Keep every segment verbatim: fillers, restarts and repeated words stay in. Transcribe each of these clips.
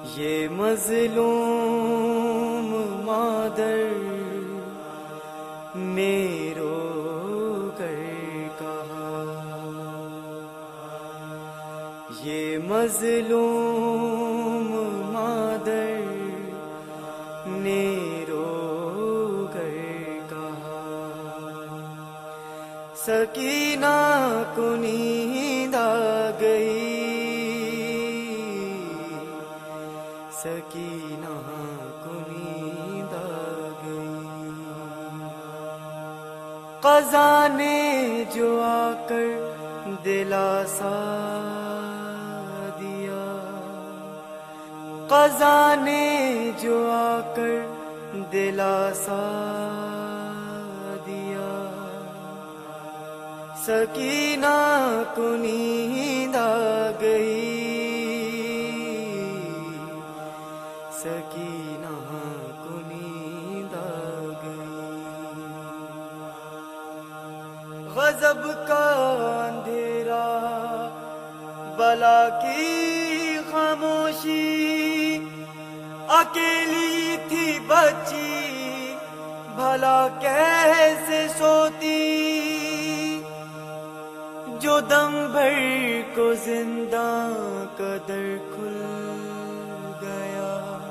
یہ مظلوم مادر نے رو کر کہا، یہ مظلوم مادر نے رو کر کہا، سکینہ کو نیند آ گئی، سکینہ کو نیند آ گئی۔ قضا نے جو آ کر دلاسا دیا، قضا نے جو آ کر دلاسا دیا، سکینہ کو نیند آ گئی، سکینہ کو نیند آ گئی۔ غضب کا اندھیرا، بلا کی خاموشی، اکیلی تھی بچی بھلا کیسے سوتی، جو دم بھر کو زنداں کا در کھل گیا،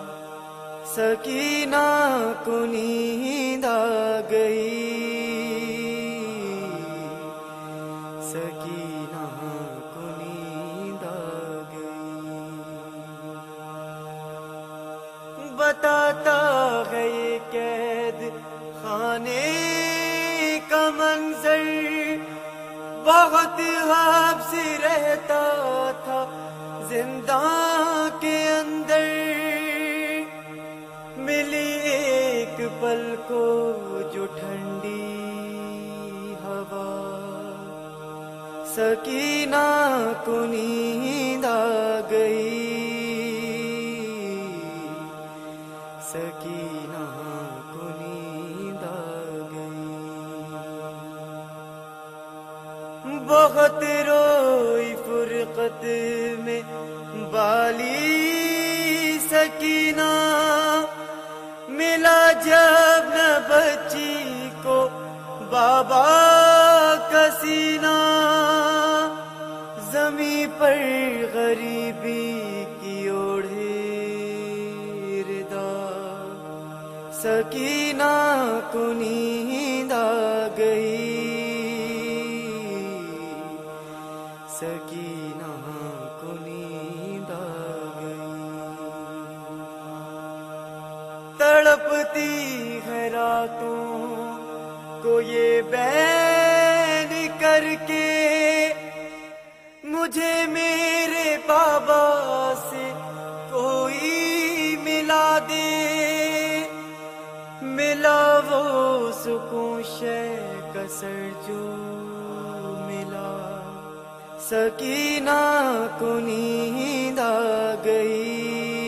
سکینہ کو نیند آ گئی، سکینہ کو نیند آ گئی۔ بتاتا ہے یہ قید خانے کا منظر، بہت حبس رہتا تھا زنداں کے اندر، ملی ایک پل کو جو ٹھنڈی ہوا، سکینہ کو نیند آ گئی، سکینہ کو نیند آ گئی۔ بہت روئی فرقت میں بالی سکینہ، ملا جب نہ بچی کو بابا کا سینہ، زمیں پر غریبی کی اوڑھے ردا، سکینہ کو نیند آ گئی، سکینہ کو نیند آ گئی۔ تڑپتی ہے راتوں کو یہ بین کر کے، مجھے میرے بابا سے کوئی ملا دے، ملا وہ سکون شے کا سر جو ملا، سکینہ کو نیند آ گئی،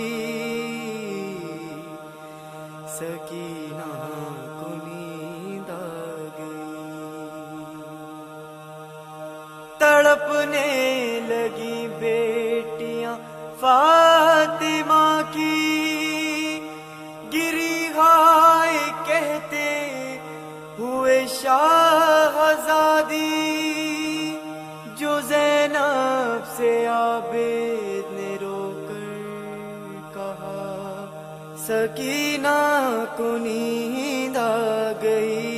سکینہ کو نیند آ گئی۔ تڑپنے لگی بیٹیاں فاطمہ کی، گری ہائے کہتے ہوئے شاہزادی، جو زینب سے عابد نے رو کر کہا، سکینہ کو نیند آ گئی،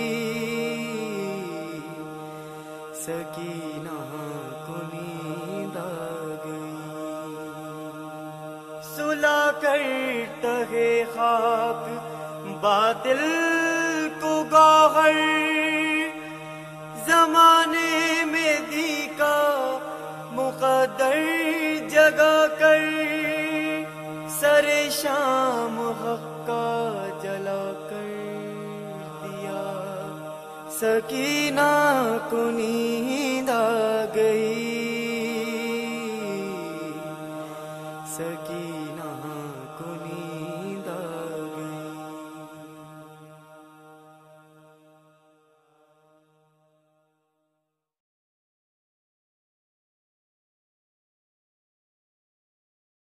سکینہ کو نیند آ گئی۔ سلا کر تہے خاک باطل کو گوہر، زمانے میں دی کا مقدر جگا کر، سر شام حق کا جلا کر دیا، سکینہ کو نیند آ گئی، سکینہ